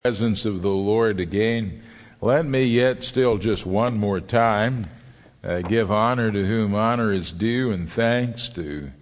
Presence of the Lord again. Let me yet still just one more time give honor to whom honor is due, and thanks to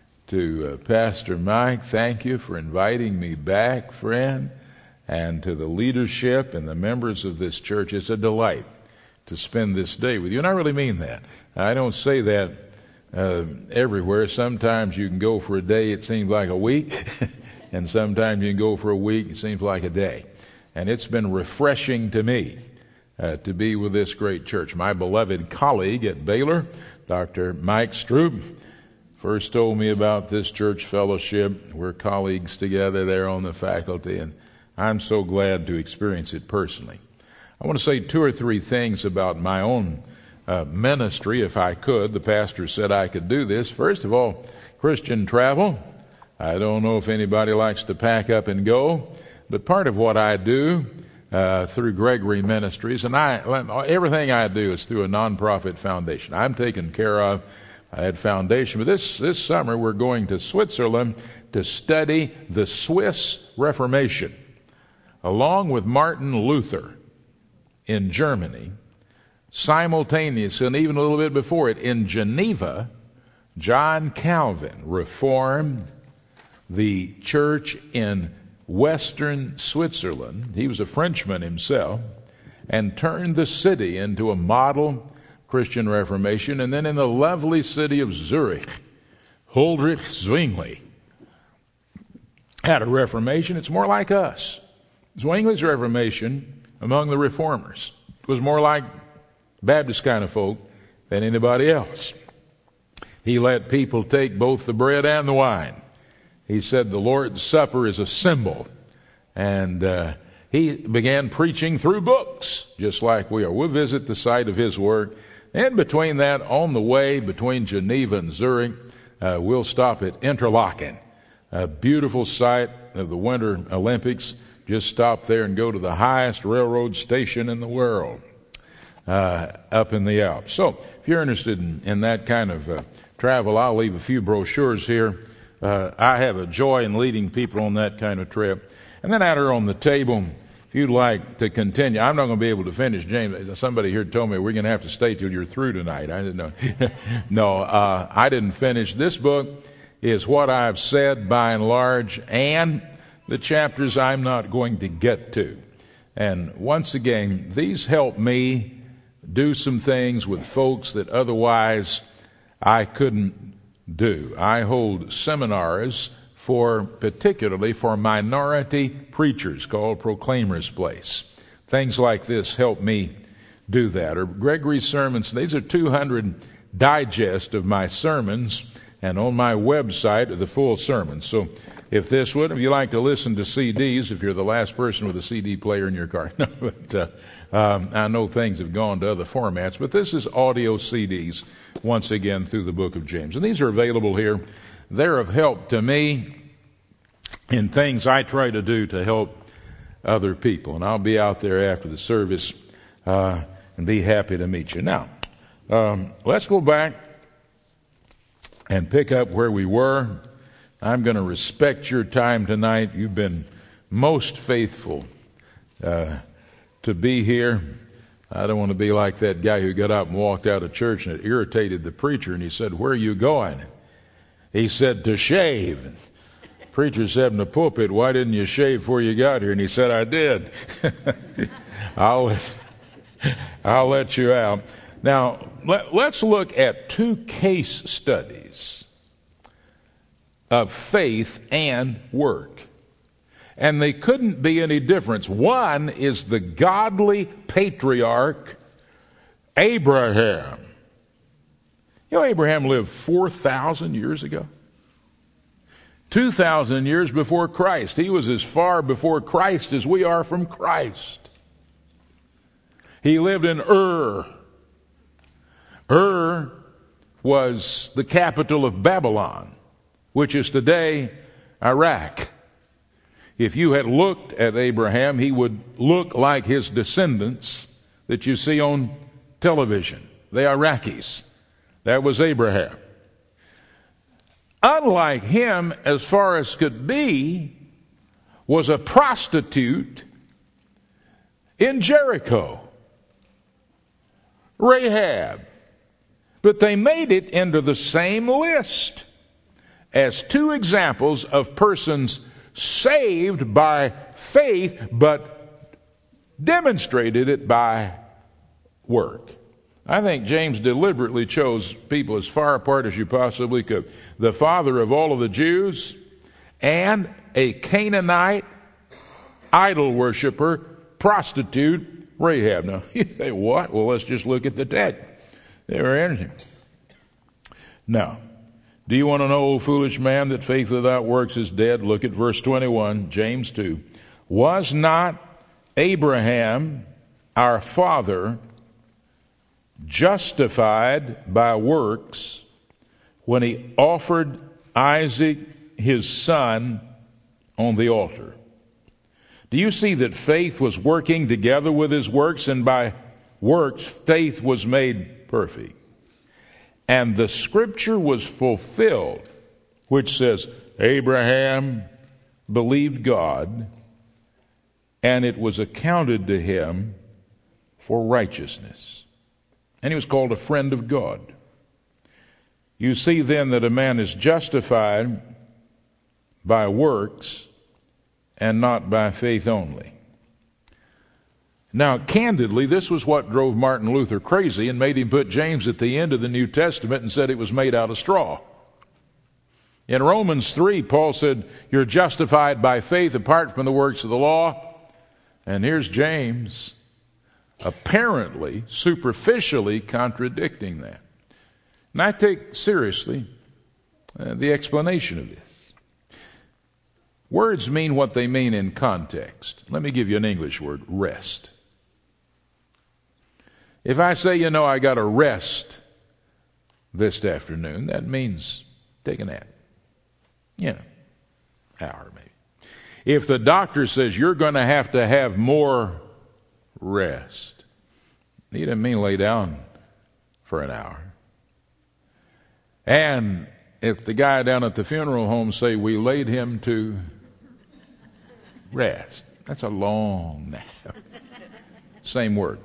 Pastor Mike. Thank you for inviting me back, friend, and to the leadership and the members of this church. It's a delight to spend this day with you, and I really mean that. I don't say that everywhere. Sometimes you can go for a day, it seems like a week, and sometimes you can go for a week, it seems like a day. And it's been refreshing to me to be with this great church. My beloved colleague at Baylor, Dr. Mike Stroop, first told me about this church fellowship. We're colleagues together there on the faculty, and I'm so glad to experience it personally. I want to say two or three things about my own ministry, if I could. The pastor said I could do this. First of all, Christian travel. I don't know if anybody likes to pack up and go, but part of what I do through Gregory Ministries, and everything I do is through a nonprofit foundation. I'm taken care of at foundation. But this summer we're going to Switzerland to study the Swiss Reformation, along with Martin Luther in Germany. Simultaneously, and even a little bit before it, in Geneva, John Calvin reformed the church in Western Switzerland. He was a Frenchman himself, and turned the city into a model Christian Reformation. And then in the lovely city of Zurich, Huldrych Zwingli had a Reformation. It's more like us. Zwingli's Reformation among the reformers was more like Baptist kind of folk than anybody else. He let people take both the bread and the wine. He said the Lord's Supper is a symbol. And he began preaching through books, just like we are. We'll visit the site of his work. And between that, on the way between Geneva and Zurich, we'll stop at Interlaken, a beautiful site of the Winter Olympics. Just stop there and go to the highest railroad station in the world, up in the Alps. So if you're interested in that kind of travel, I'll leave a few brochures here. I have a joy in leading people on that kind of trip. And then out here on the table, if you'd like to continue, I'm not going to be able to finish James. Somebody here told me we're going to have to stay till you're through tonight. I didn't know. No, I didn't finish. This book is what I've said by and large, and the chapters I'm not going to get to. And once again, these help me do some things with folks that otherwise I couldn't do. I hold seminars particularly for minority preachers called Proclaimers Place. Things like this help me do that. Or Gregory's sermons, these are 200 digest of my sermons, and on my website are the full sermons. So if you like to listen to CDs, if you're the last person with a CD player in your car. No, but I know things have gone to other formats, but this is audio CDs, once again, through the book of James. And these are available here. They're of help to me in things I try to do to help other people. And I'll be out there after the service and be happy to meet you. Now, let's go back and pick up where we were. I'm going to respect your time tonight. You've been most faithful to be here. I don't want to be like that guy who got up and walked out of church and it irritated the preacher, and he said, "Where are you going?" He said, "To shave." The preacher said in the pulpit, "Why didn't you shave before you got here?" And he said, "I did." I'll let you out. Now, let's look at two case studies of faith and work. And they couldn't be any difference. One is the godly patriarch, Abraham. You know, Abraham lived 4,000 years ago. 2,000 years before Christ. He was as far before Christ as we are from Christ. He lived in Ur. Ur was the capital of Babylon, which is today Iraq. If you had looked at Abraham, he would look like his descendants that you see on television, the Iraqis. That was Abraham. Unlike him, as far as could be, was a prostitute in Jericho, Rahab. But they made it into the same list as two examples of persons saved by faith, but demonstrated it by work. I think James deliberately chose people as far apart as you possibly could. The father of all of the Jews and a Canaanite idol worshiper, prostitute, Rahab. Now, you say, what? Well, let's just look at the text. They were innocent. Now, do you want to know, O foolish man, that faith without works is dead? Look at verse 21, James 2. Was not Abraham, our father, justified by works when he offered Isaac his son on the altar? Do you see that faith was working together with his works, and by works faith was made perfect? And the scripture was fulfilled, which says, Abraham believed God, and it was accounted to him for righteousness. And he was called a friend of God. You see then that a man is justified by works and not by faith only. Now, candidly, this was what drove Martin Luther crazy and made him put James at the end of the New Testament and said it was made out of straw. In Romans 3, Paul said, you're justified by faith apart from the works of the law. And here's James, apparently, superficially contradicting that. And I take seriously the explanation of this. Words mean what they mean in context. Let me give you an English word, rest. If I say, I got to rest this afternoon, that means take a nap. Hour maybe. If the doctor says you're going to have more rest, he doesn't mean lay down for an hour. And if the guy down at the funeral home say we laid him to rest, that's a long nap. Same word.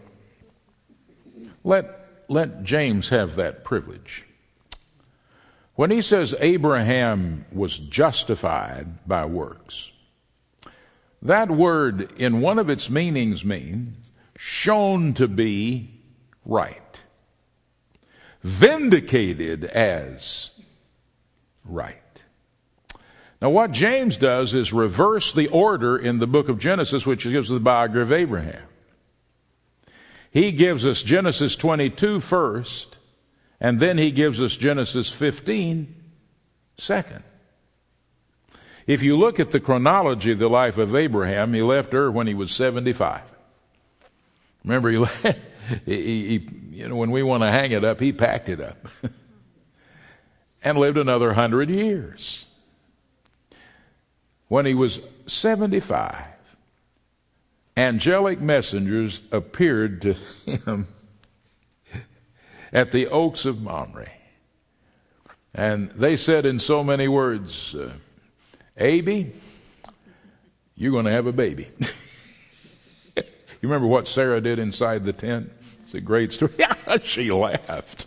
Let James have that privilege. When he says Abraham was justified by works, that word in one of its meanings means shown to be right, vindicated as right. Now what James does is reverse the order in the book of Genesis, which gives us the biography of Abraham. He gives us Genesis 22 first, and then he gives us Genesis 15 second. If you look at the chronology of the life of Abraham, he left Ur when he was 75. Remember, when we want to hang it up, he packed it up and lived another 100 years. When he was 75, angelic messengers appeared to him at the oaks of Mamre. And they said in so many words, Abby, you're going to have a baby. You remember what Sarah did inside the tent? It's a great story. She laughed.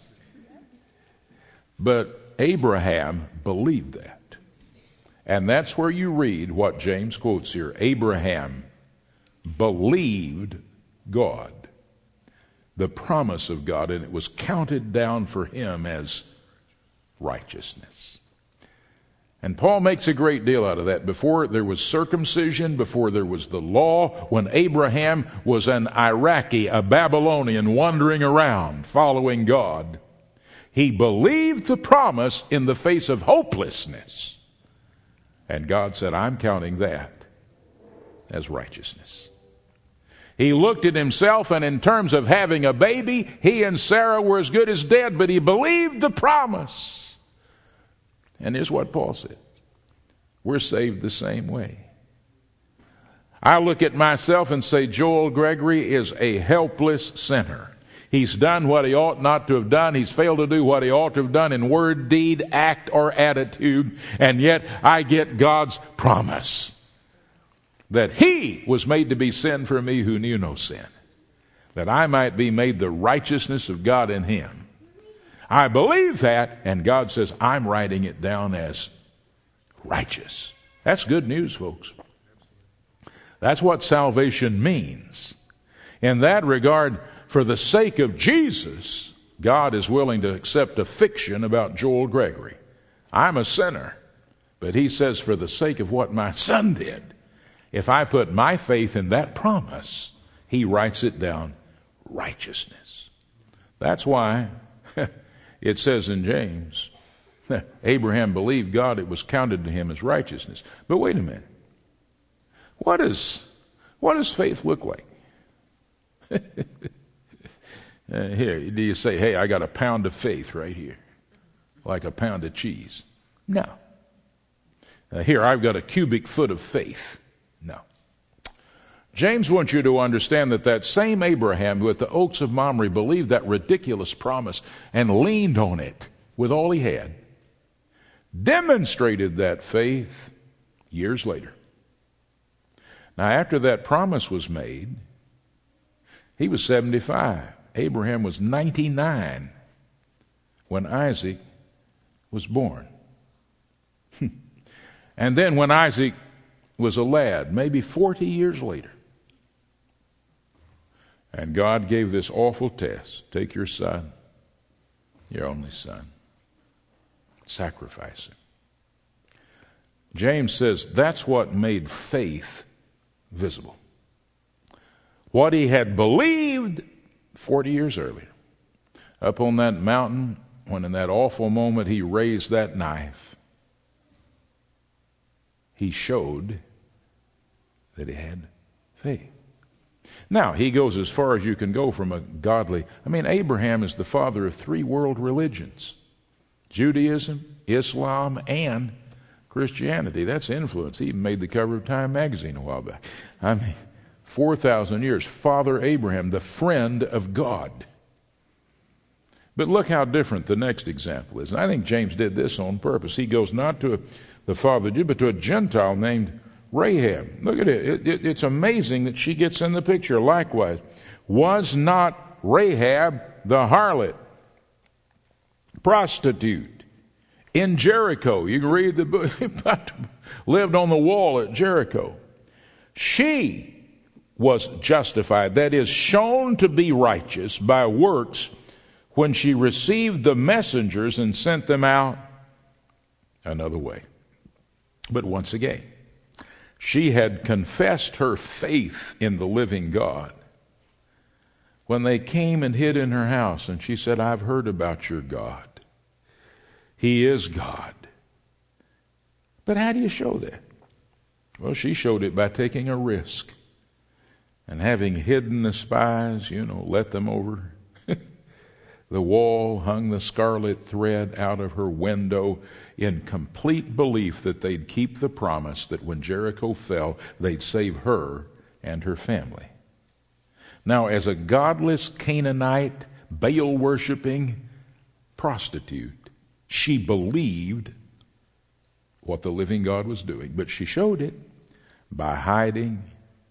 But Abraham believed that. And that's where you read what James quotes here. Abraham believed God, the promise of God, and it was counted down for him as righteousness. And Paul makes a great deal out of that. Before there was circumcision, before there was the law, when Abraham was an Iraqi, a Babylonian wandering around following God, he believed the promise in the face of hopelessness. And God said, I'm counting that as righteousness. He looked at himself, and in terms of having a baby, he and Sarah were as good as dead, but he believed the promise. And here's what Paul said. We're saved the same way. I look at myself and say, Joel Gregory is a helpless sinner. He's done what he ought not to have done. He's failed to do what he ought to have done in word, deed, act, or attitude. And yet I get God's promise. that he was made to be sin for me who knew no sin, that I might be made the righteousness of God in him. I believe that, and God says, I'm writing it down as righteous. That's good news, folks. That's what salvation means. In that regard, for the sake of Jesus, God is willing to accept a fiction about Joel Gregory. I'm a sinner, but he says, for the sake of what my son did, if I put my faith in that promise, he writes it down, righteousness. That's why it says in James, Abraham believed God, it was counted to him as righteousness. But wait a minute. What does faith look like? Here, do you say, hey, I got a pound of faith right here, like a pound of cheese? No. Here, I've got a cubic foot of faith. No. James wants you to understand that same Abraham who at the Oaks of Mamre believed that ridiculous promise and leaned on it with all he had, demonstrated that faith years later. Now, after that promise was made, he was 75. Abraham was 99 when Isaac was born. And then when Isaac was a lad, maybe 40 years later, and God gave this awful test. Take your son, your only son, sacrifice him. James says that's what made faith visible. What he had believed 40 years earlier, up on that mountain, when in that awful moment he raised that knife, he showed that he had faith. Now, he goes as far as you can go from a godly... Abraham is the father of 3 world religions: Judaism, Islam, and Christianity. That's influence. He even made the cover of Time magazine a while back. 4,000 years. Father Abraham, the friend of God. But look how different the next example is. And I think James did this on purpose. He goes not to the father Jew, but to a Gentile named Rahab. Look at it. It's amazing that she gets in the picture. Likewise, was not Rahab the harlot, prostitute, in Jericho? You can read the book. Lived on the wall at Jericho. She was justified, that is, shown to be righteous by works, when she received the messengers and sent them out another way. But once again, she had confessed her faith in the living God when they came and hid in her house, and she said, I've heard about your God. He is God. But how do you show that? Well, she showed it by taking a risk and having hidden the spies, let them over the wall, hung the scarlet thread out of her window in complete belief that they'd keep the promise that when Jericho fell, they'd save her and her family. Now, as a godless Canaanite, Baal-worshiping prostitute, she believed what the living God was doing, but she showed it by hiding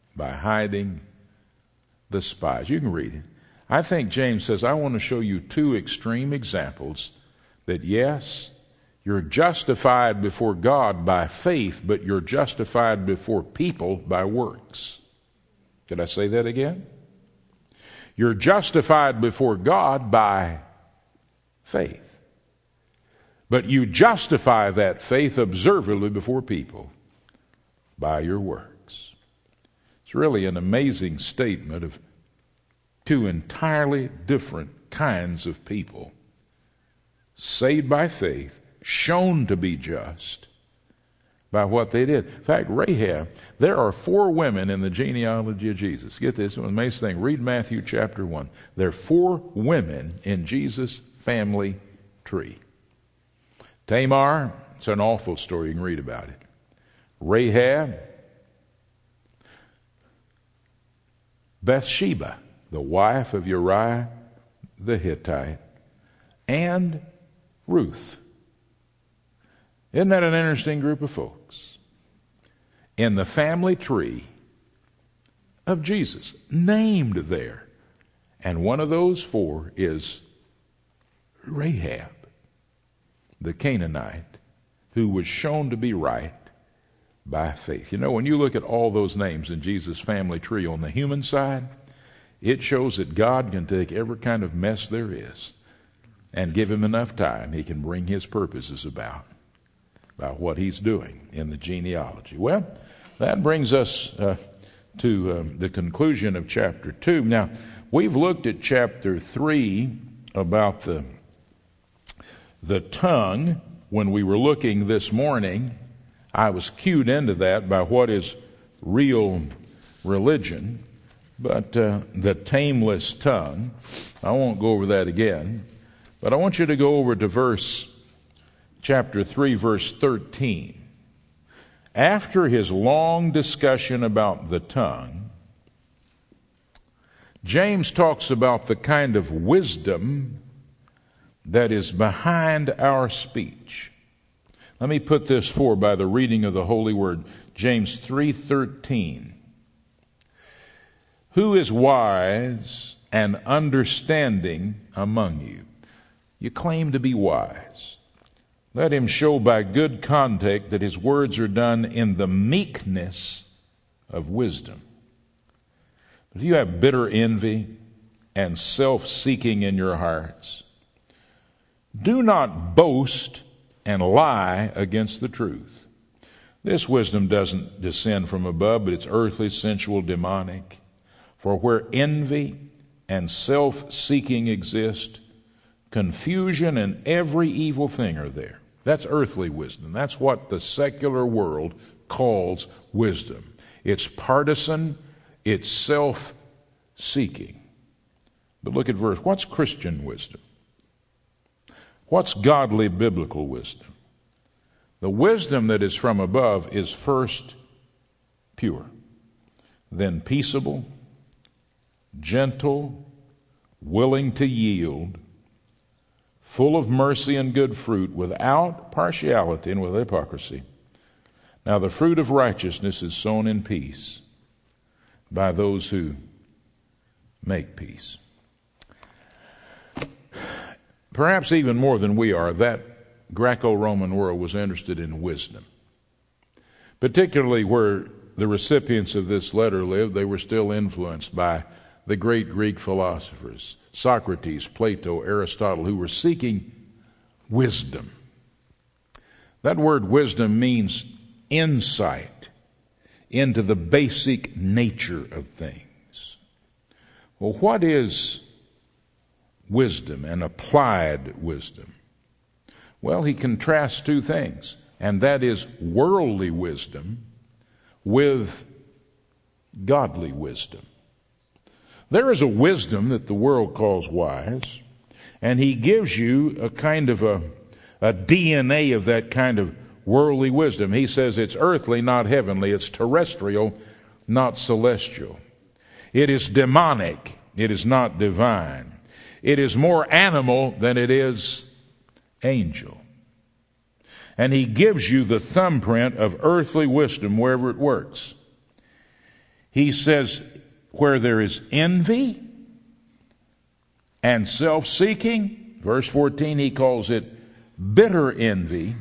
the spies. You can read it. I think James says, I want to show you 2 extreme examples that, yes, you're justified before God by faith, but you're justified before people by works. Did I say that again? You're justified before God by faith, but you justify that faith observably before people by your works. It's really an amazing statement of 2 entirely different kinds of people, saved by faith, shown to be just by what they did. In fact, Rahab, there are 4 women in the genealogy of Jesus. Get this, one amazing thing. Read Matthew chapter 1. There are 4 women in Jesus' family tree. Tamar, it's an awful story. You can read about it. Rahab, Bathsheba, the wife of Uriah the Hittite, and Ruth. Isn't that an interesting group of folks? In the family tree of Jesus, named there. And one of those 4 is Rahab, the Canaanite, who was shown to be right by faith. You know, when you look at all those names in Jesus' family tree on the human side, it shows that God can take every kind of mess there is and give him enough time, he can bring his purposes about what he's doing in the genealogy. Well, that brings us to the conclusion of chapter 2. Now, we've looked at chapter 3 about the tongue. When we were looking this morning, I was cued into that by what is real religion, but the tameless tongue. I won't go over that again, but I want you to go over to chapter 3, verse 13. After his long discussion about the tongue, James talks about the kind of wisdom that is behind our speech. Let me put this forth by the reading of the Holy Word. James 3:13. Who is wise and understanding among you? You claim to be wise. Let him show by good conduct that his words are done in the meekness of wisdom. If you have bitter envy and self-seeking in your hearts, do not boast and lie against the truth. This wisdom doesn't descend from above, but it's earthly, sensual, demonic. For where envy and self-seeking exist, confusion and every evil thing are there. That's earthly wisdom. That's what the secular world calls wisdom. It's partisan, it's self-seeking. But look at verse. What's Christian wisdom? What's godly biblical wisdom? The wisdom that is from above is first pure, then peaceable, gentle, willing to yield, full of mercy and good fruit, without partiality and with hypocrisy. Now the fruit of righteousness is sown in peace by those who make peace. Perhaps even more than we are, that Greco-Roman world was interested in wisdom. Particularly where the recipients of this letter lived, they were still influenced by the great Greek philosophers, Socrates, Plato, Aristotle, who were seeking wisdom. That word wisdom means insight into the basic nature of things. Well, what is wisdom and applied wisdom? Well, he contrasts 2 things, and that is worldly wisdom with godly wisdom. There is a wisdom that the world calls wise, and he gives you a kind of a DNA of that kind of worldly wisdom. He says it's earthly, not heavenly. It's terrestrial, not celestial. It is demonic. It is not divine. It is more animal than it is angel. And he gives you the thumbprint of earthly wisdom wherever it works. He says, where there is envy and self-seeking, verse 14, he calls it bitter envy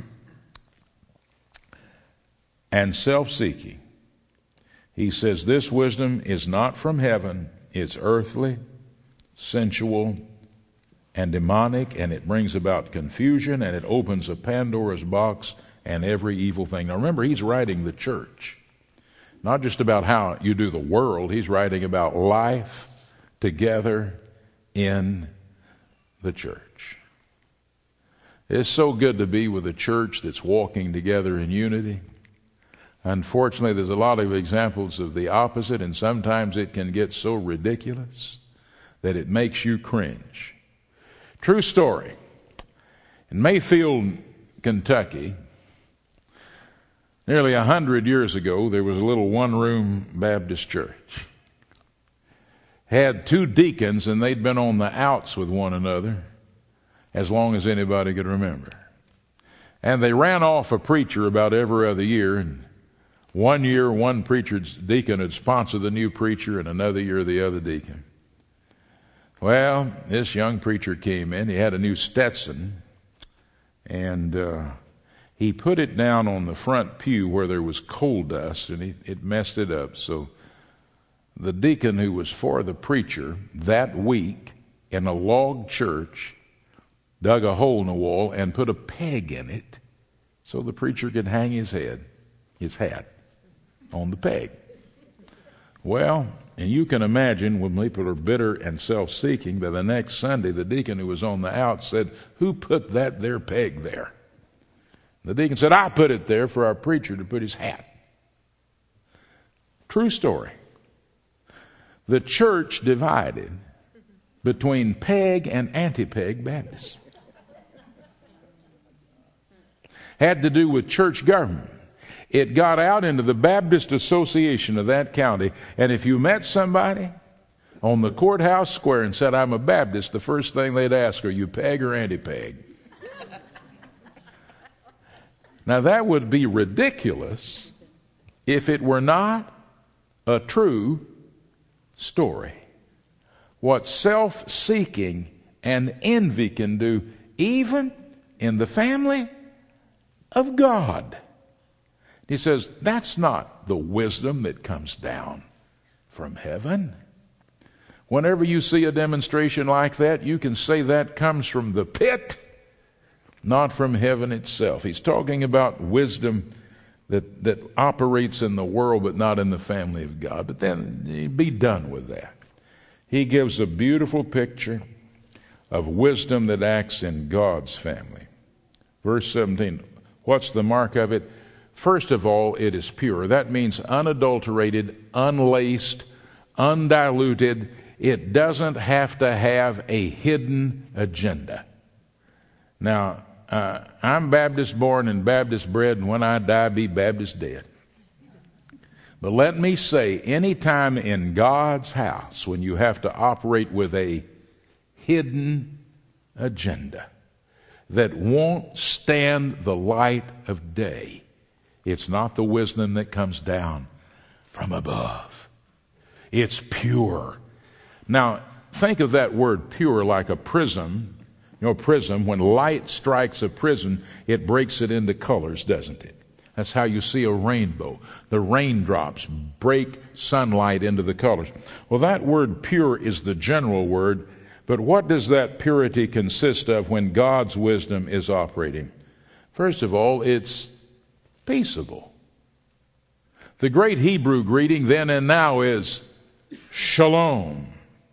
and self-seeking. He says this wisdom is not from heaven, it's earthly, sensual, and demonic, and it brings about confusion, and it opens a Pandora's box and every evil thing. Now remember, he's writing the church. Not just about how you do the world, he's writing about life together in the church. It's so good to be with a church that's walking together in unity. Unfortunately, there's a lot of examples of the opposite, and sometimes it can get so ridiculous that it makes you cringe. True story. In Mayfield, Kentucky, nearly 100 years ago, there was a little one-room Baptist church. Had 2 deacons, and they'd been on the outs with one another as long as anybody could remember. And they ran off a preacher about every other year, and One year, one deacon would sponsor the new preacher, and another year, the other deacon. Well, this young preacher came in. He had a new Stetson, and he put it down on the front pew where there was coal dust, and it messed it up. So the deacon who was for the preacher that week in a log church dug a hole in the wall and put a peg in it so the preacher could hang his hat on the peg. Well, and you can imagine when people are bitter and self-seeking, by the next Sunday, the deacon who was on the out said, "Who put that there peg there?" The deacon said, "I put it there for our preacher to put his hat." True story. The church divided between peg and anti-peg Baptists. Had to do with church government. It got out into the Baptist Association of that county, and if you met somebody on the courthouse square and said, "I'm a Baptist," the first thing they'd ask, "Are you peg or anti-peg?" Now that would be ridiculous if it were not a true story. What self-seeking and envy can do, even in the family of God. He says, that's not the wisdom that comes down from heaven. Whenever you see a demonstration like that, you can say that comes from the pit, not from heaven itself. He's talking about wisdom that operates in the world but not in the family of God. But then be done with that. He gives a beautiful picture of wisdom that acts in God's family. Verse 17, what's the mark of it? First of all, it is pure. That means unadulterated, unlaced, undiluted. It doesn't have to have a hidden agenda. Now, I'm Baptist born and Baptist bred, and when I die, be Baptist dead. But let me say, any time in God's house when you have to operate with a hidden agenda that won't stand the light of day, it's not the wisdom that comes down from above. It's pure. Now, think of that word pure like a prism. You know, a prism, when light strikes a prism, it breaks it into colors, doesn't it? That's how you see a rainbow. The raindrops break sunlight into the colors. Well, that word pure is the general word, but what does that purity consist of when God's wisdom is operating? First of all, it's peaceable. The great Hebrew greeting then and now is shalom,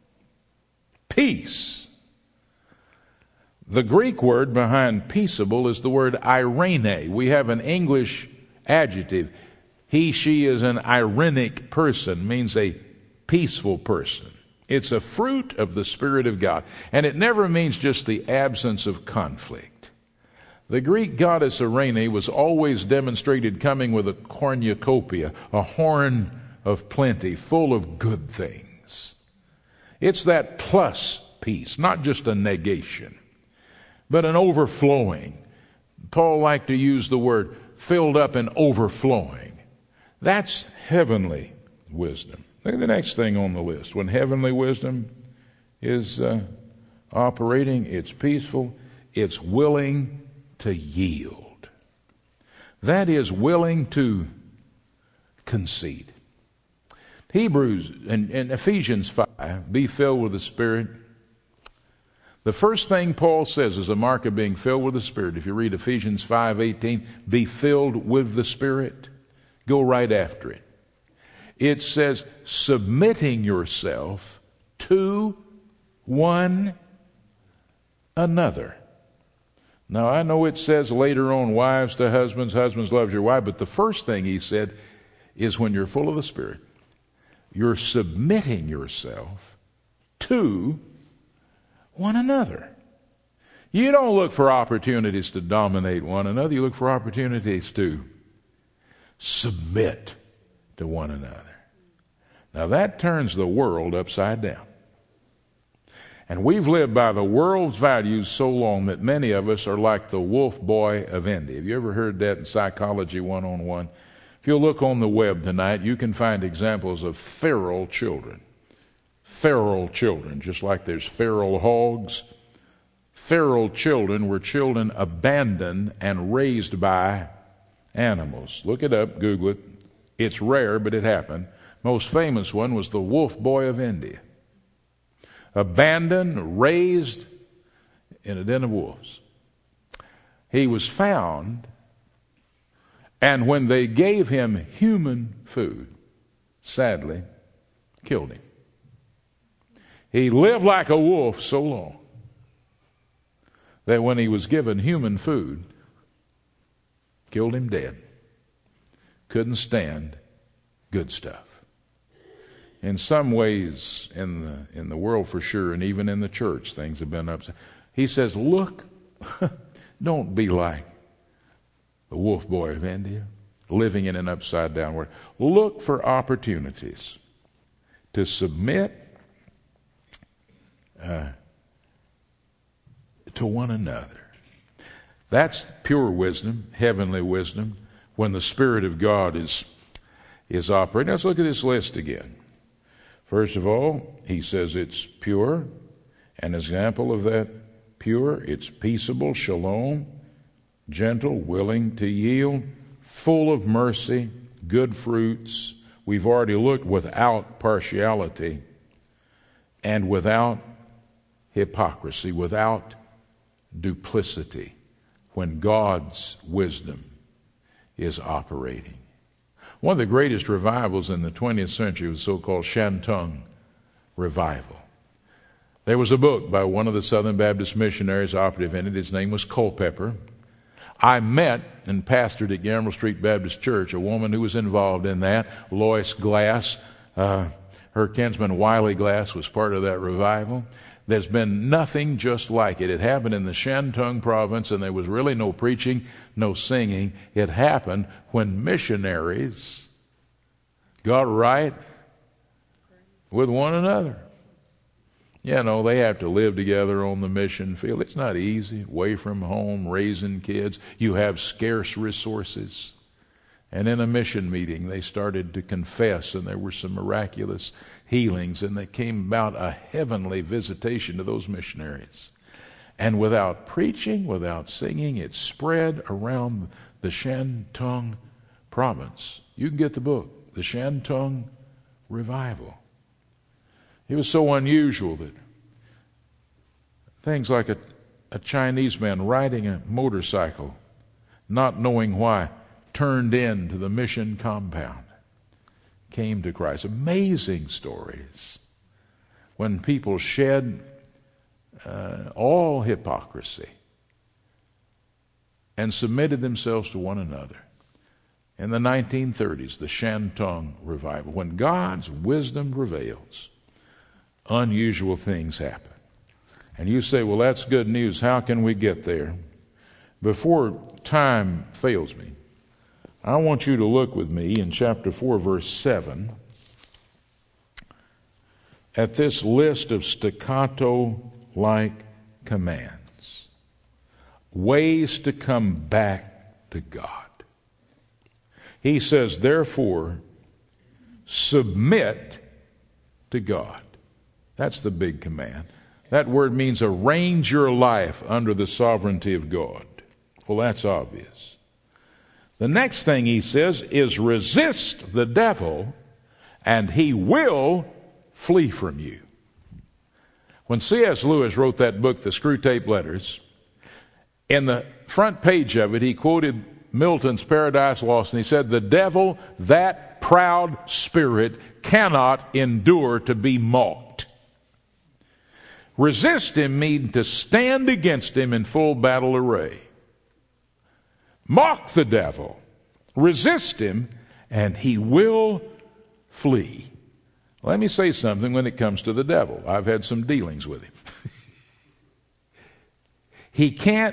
peace. The Greek word behind peaceable is the word irene. We have an English adjective. He, she is an irenic person, means a peaceful person. It's a fruit of the Spirit of God. And it never means just the absence of conflict. The Greek goddess Irene was always demonstrated coming with a cornucopia, a horn of plenty, full of good things. It's that plus peace, not just a negation, but an overflowing. Paul liked to use the word filled up and overflowing. That's heavenly wisdom. Look at the next thing on the list. When heavenly wisdom is operating, it's peaceful, it's willing to yield. That is, willing to concede. Hebrews and Ephesians 5, be filled with the Spirit. The first thing Paul says is a mark of being filled with the Spirit. If you read Ephesians 5:18, be filled with the Spirit. Go right after it. It says, submitting yourself to one another. Now, I know it says later on, wives to husbands, husbands love your wife, but the first thing he said is when you're full of the Spirit, you're submitting yourself to one another. You don't look for opportunities to dominate one another. You look for opportunities to submit to one another. Now that turns the world upside down. And we've lived by the world's values so long that many of us are like the wolf boy of India. Have you ever heard that in Psychology 101? If you'll look on the web tonight, you can find examples of feral children. Feral children, just like there's feral hogs. Feral children were children abandoned and raised by animals. Look it up, Google it. It's rare, but it happened. Most famous one was the Wolf Boy of India. Abandoned, raised in a den of wolves. He was found, and when they gave him human food, sadly, killed him. He lived like a wolf so long that when he was given human food, killed him dead. Couldn't stand good stuff. In some ways, in the world for sure, and even in the church, things have been upside. He says, look, don't be like the Wolf Boy of India, living in an upside down world. Look for opportunities to submit to one another. That's pure wisdom, heavenly wisdom, when the Spirit of God is operating. Let's look at this list again. First of all, he says it's pure. An example of that pure, it's peaceable, shalom, gentle, willing to yield, full of mercy, good fruits. We've already looked without partiality and without hypocrisy, without duplicity, when God's wisdom is operating. One of the greatest revivals in the 20th century was the so-called Shantung revival. There was a book by one of the Southern Baptist missionaries operative in it. His name was Culpeper. I met and pastored at Gamble Street Baptist Church a woman who was involved in that, Lois Glass. Her kinsman Wiley Glass was part of that revival. There's been nothing just like it. It happened in the Shantung province, and there was really no preaching, no singing. It happened when missionaries got right with one another. You know, they have to live together on the mission field. It's not easy, away from home, raising kids. You have scarce resources. And in a mission meeting, they started to confess, and there were some miraculous healings, and they came about a heavenly visitation to those missionaries. And without preaching, without singing, it spread around the Shantung province. You can get the book, The Shantung Revival. It was so unusual that things like a Chinese man riding a motorcycle, not knowing why, turned into the mission compound, came to Christ. Amazing stories when people shed all hypocrisy and submitted themselves to one another. In the 1930s, the Shantung revival, when God's wisdom prevails, unusual things happen. And you say, well, that's good news. How can we get there? Before time fails me, I want you to look with me in chapter 4, verse 7, at this list of staccato-like commands. Ways to come back to God. He says, therefore, submit to God. That's the big command. That word means arrange your life under the sovereignty of God. Well, that's obvious. The next thing he says is resist the devil, and he will flee from you. When C.S. Lewis wrote that book, The Screwtape Letters, in the front page of it, he quoted Milton's Paradise Lost, and he said, the devil, that proud spirit, cannot endure to be mocked. Resist him means to stand against him in full battle array. Mock the devil, resist him, and he will flee. Let me say something when it comes to the devil. I've had some dealings with him. He can't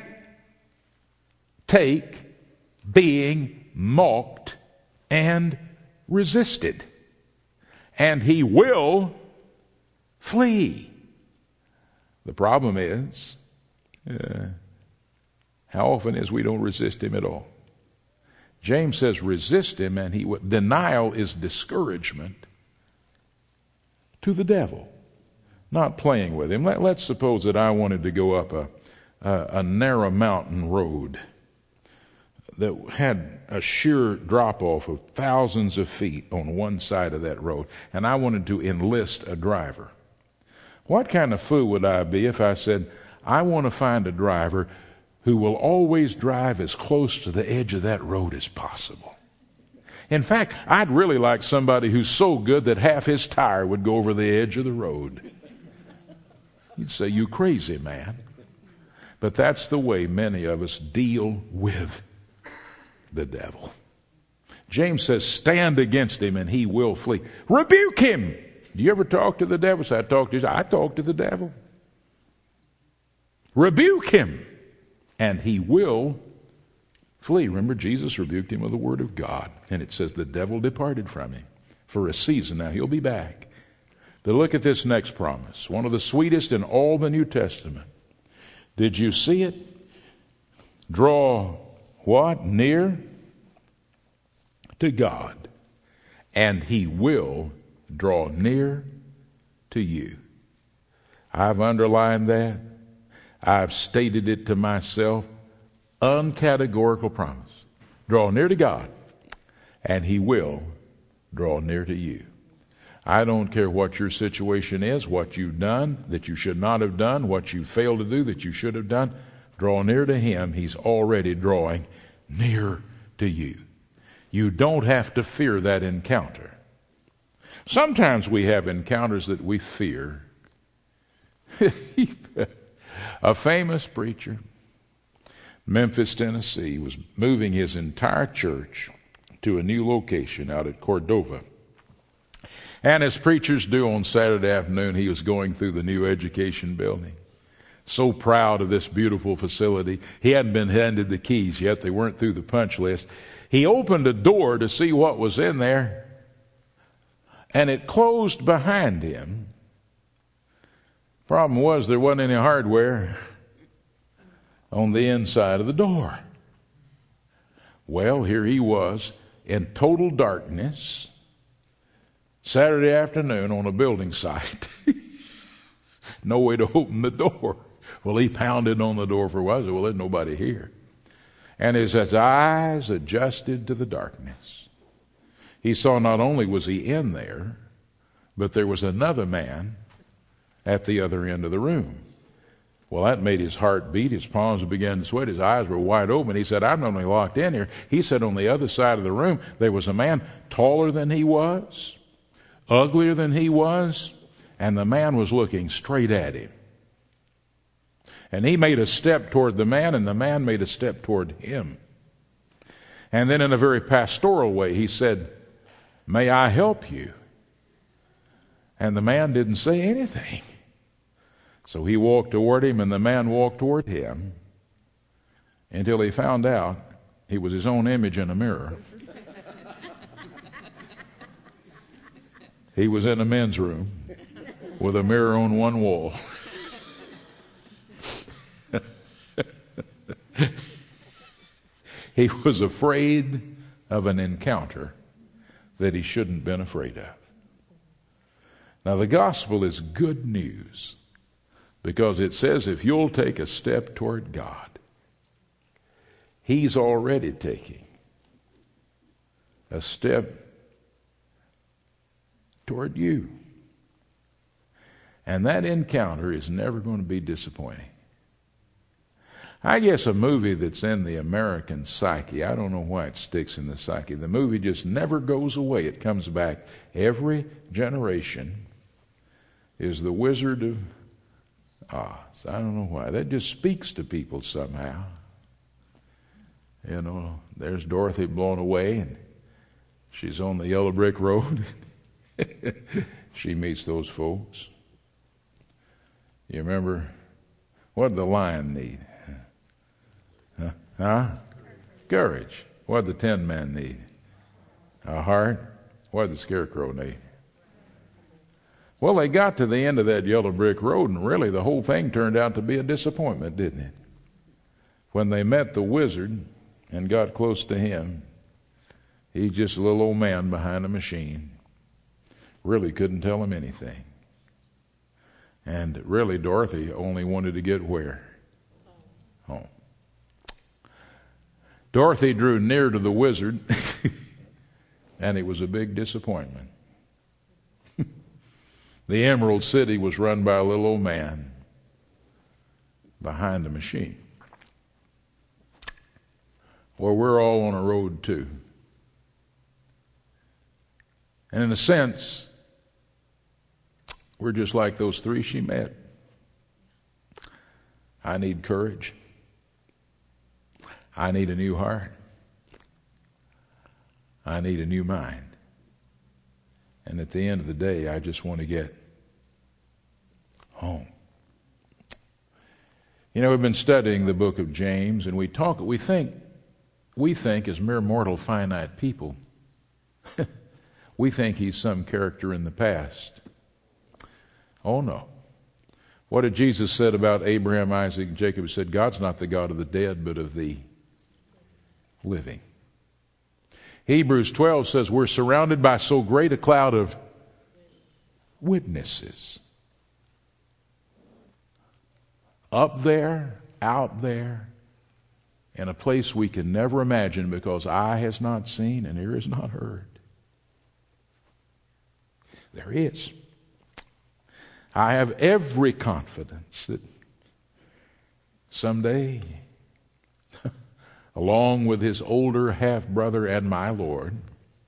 take being mocked and resisted. And he will flee. The problem is, how often is we don't resist him at all. James says resist him, and he will. Denial is discouragement to the devil, not playing with him. Let's suppose that I wanted to go up a narrow mountain road that had a sheer drop-off of thousands of feet on one side of that road, and I wanted to enlist a driver. What kind of fool would I be if I said, I want to find a driver who will always drive as close to the edge of that road as possible? In fact, I'd really like somebody who's so good that half his tire would go over the edge of the road. You'd say, you crazy man. But that's the way many of us deal with the devil. James says, stand against him and he will flee. Rebuke him. Do you ever talk to the devil? So I talk to the devil. Rebuke him and he will flee. Remember, Jesus rebuked him with the word of God. And it says the devil departed from him for a season. Now he'll be back. But look at this next promise. One of the sweetest in all the New Testament. Did you see it? Draw what? Near to God, and he will draw near to you. I've underlined that. I've stated it to myself. Uncategorical promise. Draw near to God, and he will draw near to you. I don't care what your situation is, what you've done that you should not have done, what you failed to do that you should have done. Draw near to him. He's already drawing near to you. You don't have to fear that encounter. Sometimes we have encounters that we fear. A famous preacher, Memphis, Tennessee, was moving his entire church to a new location out at Cordova. And as preachers do on Saturday afternoon, he was going through the new education building. So proud of this beautiful facility. He hadn't been handed the keys yet. They weren't through the punch list. He opened a door to see what was in there, and it closed behind him. Problem was, there wasn't any hardware on the inside of the door. Well, here he was in total darkness, Saturday afternoon on a building site. No way to open the door. Well, he pounded on the door for a while. He said, well, there's nobody here. And as his eyes adjusted to the darkness, he saw not only was he in there, but there was another man at the other end of the room. Well, that made his heart beat. His palms began to sweat. His eyes were wide open. He said, I'm not only locked in here. He said on the other side of the room, there was a man taller than he was, uglier than he was, and the man was looking straight at him. And he made a step toward the man, and the man made a step toward him. And then in a very pastoral way, he said, may I help you? And the man didn't say anything. So he walked toward him, and the man walked toward him until he found out he was his own image in a mirror. He was in a men's room with a mirror on one wall. He was afraid of an encounter that he shouldn't have been afraid of. Now, the gospel is good news because it says if you'll take a step toward God, he's already taking a step toward you. And that encounter is never going to be disappointing. I guess a movie that's in the American psyche, I don't know why it sticks in the psyche. The movie just never goes away. It comes back every generation, is The Wizard of Oz. I don't know why. That just speaks to people somehow. You know, there's Dorothy blown away, and she's on the yellow brick road. She meets those folks. You remember, what did the lion need? Courage. What did the Tin Man need? A heart. What did the Scarecrow need? Well, they got to the end of that yellow brick road, and really the whole thing turned out to be a disappointment, didn't it? When they met the wizard and got close to him, He's just a little old man behind a machine. Really couldn't tell him anything. And really, Dorothy only wanted to get where? Home. Dorothy drew near to the wizard, and it was a big disappointment. The Emerald City was run by a little old man behind a machine. Well, we're all on a road too. And in a sense, we're just like those three she met. I need courage. I need a new heart. I need a new mind. And at the end of the day, I just want to get home. You know, we've been studying the book of James, and we think as mere mortal finite people, we think he's some character in the past. Oh no. What did Jesus said about Abraham, Isaac, and Jacob? He said, God's not the God of the dead, but of the living. Hebrews 12 says we're surrounded by so great a cloud of witnesses. Up there, out there, in a place we can never imagine because eye has not seen and ear has not heard. There is. I have every confidence that someday, along with his older half-brother and my Lord,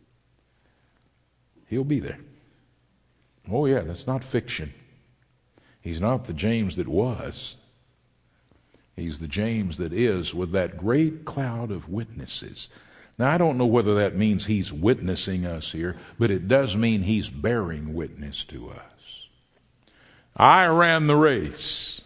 he'll be there. Oh yeah, that's not fiction. He's not the James that was. He's the James that is, with that great cloud of witnesses. Now, I don't know whether that means he's witnessing us here, but it does mean he's bearing witness to us. I ran the race.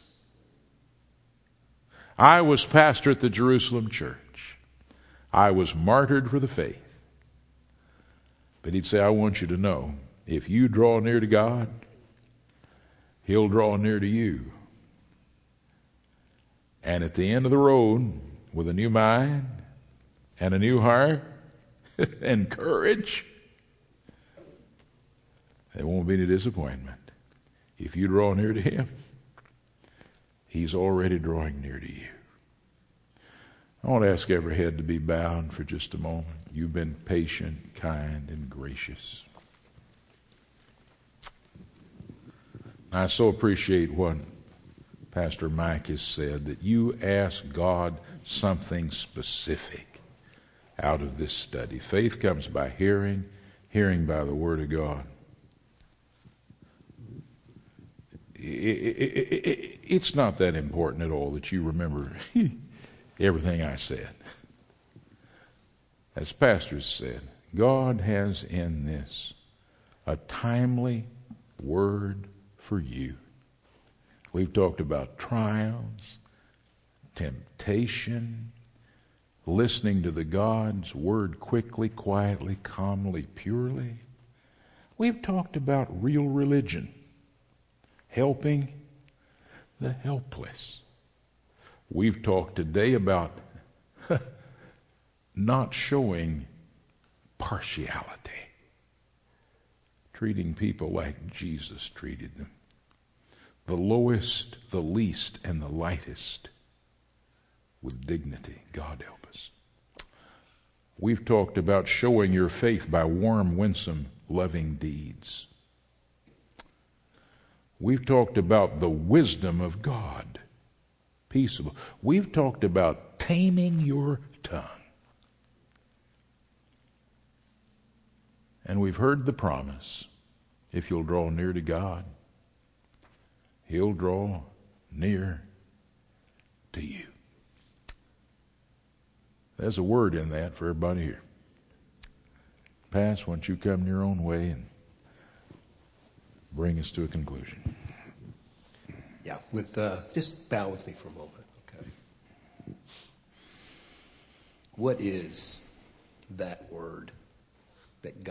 I was pastor at the Jerusalem church. I was martyred for the faith. But he'd say, I want you to know, if you draw near to God, he'll draw near to you. And at the end of the road, with a new mind and a new heart and courage, there won't be any disappointment. If you draw near to him, he's already drawing near to you. I want to ask every head to be bowed for just a moment. You've been patient, kind, and gracious. I so appreciate what Pastor Mike has said, that you ask God something specific out of this study. Faith comes by hearing, hearing by the Word of God. It's not that important at all that you remember everything I said. As pastors said, God has in this a timely word for you. We've talked about trials, temptation, listening to the God's word quickly, quietly, calmly, purely. We've talked about real religion, helping the helpless. We've talked today about not showing partiality, treating people like Jesus treated them. The lowest, the least, and the lightest with dignity. God help us. We've talked about showing your faith by warm, winsome, loving deeds. We've talked about the wisdom of God. Peaceable. We've talked about taming your tongue. And we've heard the promise, if you'll draw near to God, he'll draw near to you. There's a word in that for everybody here. Pass, why don't you come your own way and bring us to a conclusion. Yeah, just bow with me for a moment, okay? What is that word that God